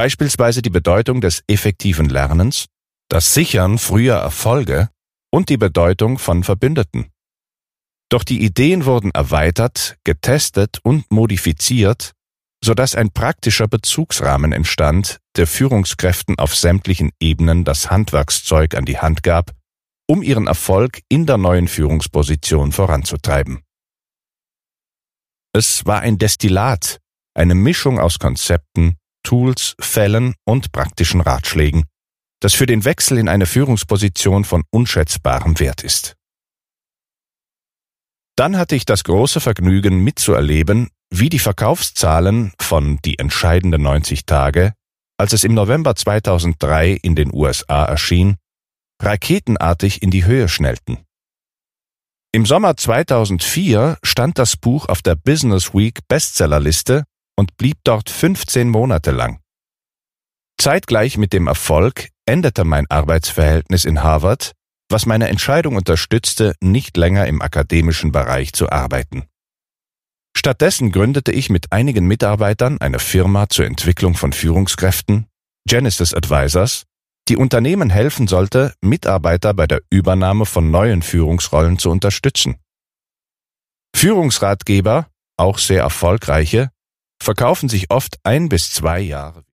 beispielsweise die Bedeutung des effektiven Lernens, das Sichern früher Erfolge und die Bedeutung von Verbündeten. Doch die Ideen wurden erweitert, getestet und modifiziert, sodass ein praktischer Bezugsrahmen entstand, der Führungskräften auf sämtlichen Ebenen das Handwerkszeug an die Hand gab, um ihren Erfolg in der neuen Führungsposition voranzutreiben. Es war ein Destillat, eine Mischung aus Konzepten, Tools, Fällen und praktischen Ratschlägen, das für den Wechsel in eine Führungsposition von unschätzbarem Wert ist. Dann hatte ich das große Vergnügen mitzuerleben, wie die Verkaufszahlen von Die entscheidenden 90 Tage, als es im November 2003 in den USA erschien, raketenartig in die Höhe schnellten. Im Sommer 2004 stand das Buch auf der Business Week Bestsellerliste und blieb dort 15 Monate lang. Zeitgleich mit dem Erfolg endete mein Arbeitsverhältnis in Harvard, was meine Entscheidung unterstützte, nicht länger im akademischen Bereich zu arbeiten. Stattdessen gründete ich mit einigen Mitarbeitern eine Firma zur Entwicklung von Führungskräften, Genesis Advisors, die Unternehmen helfen sollte, Mitarbeiter bei der Übernahme von neuen Führungsrollen zu unterstützen. Führungsratgeber, auch sehr erfolgreiche, verkaufen sich oft 1 bis 2 Jahre.